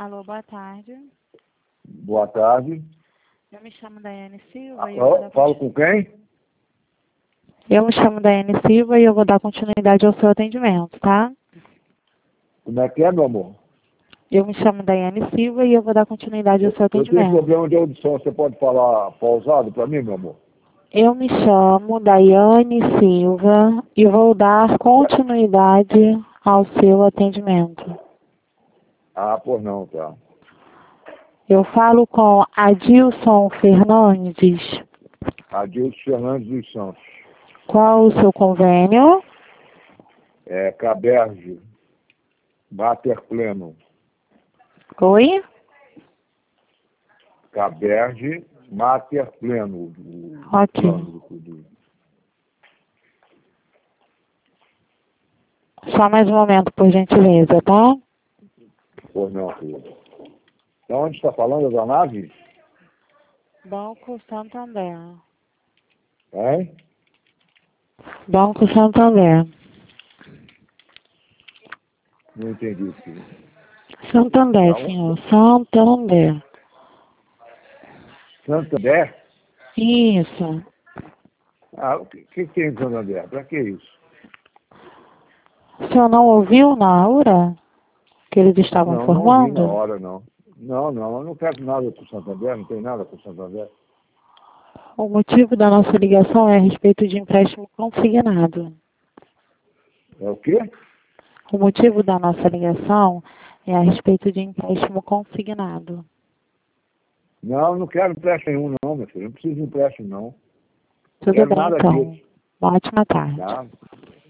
Alô, boa tarde. Boa tarde. Eu me chamo Daiane Silva e eu vou dar Falo com quem? Eu me chamo Daiane Silva e eu vou dar continuidade ao seu atendimento, tá? Como é que é, meu amor? Eu me chamo Daiane Silva e eu vou dar continuidade ao seu Eu tenho atendimento. problema de audição. Você pode falar pausado para mim, meu amor? Eu me chamo Daiane Silva e vou dar continuidade ao seu atendimento. Ah, pois não, tá. Eu falo com Adilson Fernandes. Adilson Fernandes dos Santos. Qual o seu convênio? Caberge. Bater Pleno. Oi? Caberge Mater Pleno. Ok. Só mais um momento, por gentileza, tá? Pois não, filho. De onde está falando, da nave? Banco Santander. Hein? Banco Santander. Não entendi, filho. Santander, Não. senhor. Santander. Santander? Isso. Ah, o que tem em Santander? Para que isso? O senhor não ouviu na hora que eles estavam Não ouvi na informando? hora, não. Não, eu não quero nada com o Santander, não tem nada com o Santander. O motivo da nossa ligação é a respeito de empréstimo consignado. É o quê? O motivo da nossa ligação é a respeito de empréstimo consignado. Não quero empréstimo nenhum, não, meu filho. Não preciso de empréstimo, não. Tudo Quero bem, nada então. disso. Uma ótima tarde. Tá?